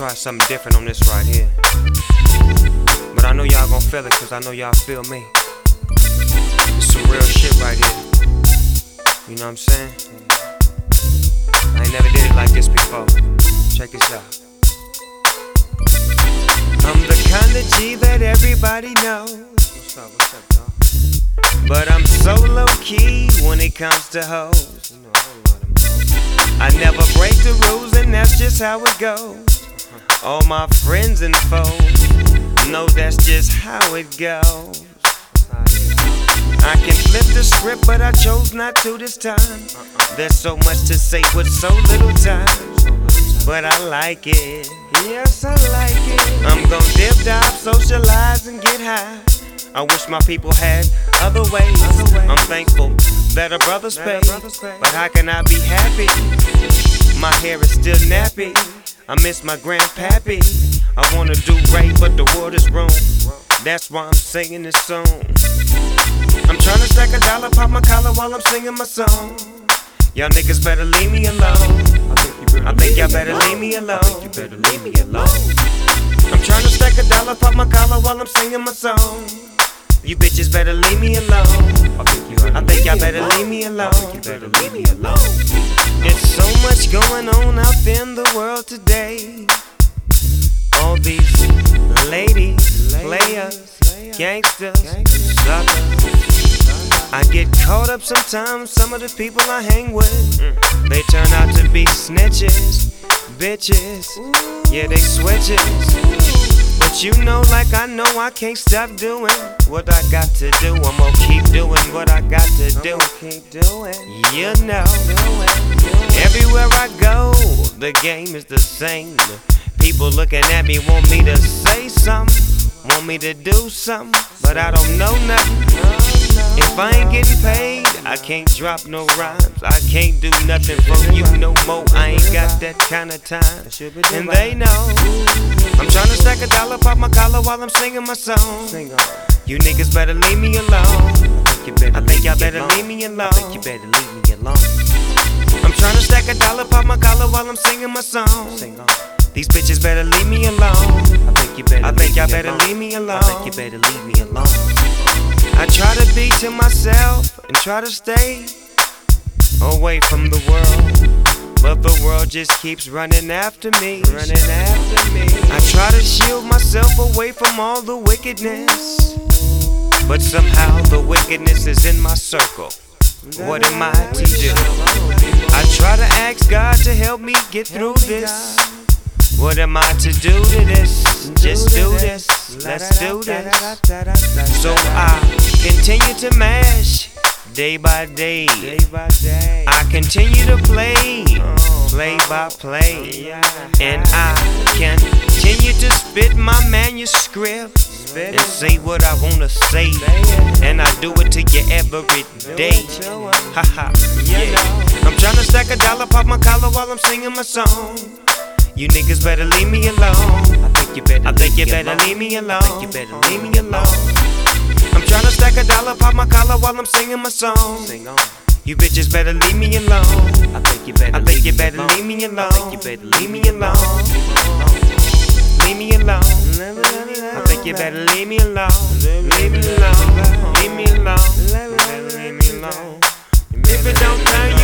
try something different on this right here. But I know y'all gon' feel it, cause I know y'all feel me. It's some real shit right here. You know what I'm saying? I ain't never did it like this before. Check this out. I'm the kind of G that everybody knows. What's up, y'all? But I'm so low-key when it comes to hoes. You know, I never break the rules, and that's just how it goes. All my friends and foes know that's just how it goes. I can flip the script, but I chose not to this time. There's so much to say with so little time, but I like it. Yes, I like it. I'm gon' dip, dive, socialize, and get high. I wish my people had other ways. I'm thankful that a brother's paid, but how can I be happy? My hair is still nappy. I miss my grandpappy. I wanna do right, but the world is wrong. That's why I'm singing this song. I'm tryna stack a dollar, pop my collar while I'm singing my song. Y'all niggas better leave me alone. I think y'all better leave me alone. I'm tryna stack a dollar, pop my collar while I'm singing my song. You bitches better leave me alone. I think y'all better leave me alone. There's so much going on out in the world today. All these ladies, players, gangsters, suckers. I get caught up sometimes, some of the people I hang with, they turn out to be snitches, bitches, yeah, they switches. But you know, like I know, I can't stop doing what I got to do. I'm gonna keep doing what I got to do. You know, everywhere I go, the game is the same. People looking at me, want me to say something, want me to do something, but I don't know nothing. If I ain't getting paid, I can't drop no rhymes. I can't do nothing for you no more. I ain't got that kind of time, and they know. I'm tryna stack a dollar, pop my collar while I'm singing my song. You niggas better leave me alone. I think y'all better leave me alone. I'm tryna stack a dollar, pop my collar while I'm singing my song. These bitches better leave me alone. I think y'all better leave me alone. I try to be to myself and try to stay away from the world, but the world just keeps running after me. I try to shield myself away from all the wickedness, but somehow the wickedness is in my circle. What am I to do? I try to ask God to help me get through this. What am I to do to this? Just do this, let's do this. So I continue to mash day by day. I continue to play by play. And I continue to spit my manuscript and say what I wanna say. And I do it to you every day. Haha, yeah. I'm tryna stack a dollar, pop my collar while I'm singing my song. You niggas better leave me alone. I think you better leave me alone. I'm tryna stack a dollar, pop my collar while I'm singing my song. You bitches better leave me alone. I think you better leave me alone. Leave me alone. I think you better leave me alone. Leave me alone. If it don't turn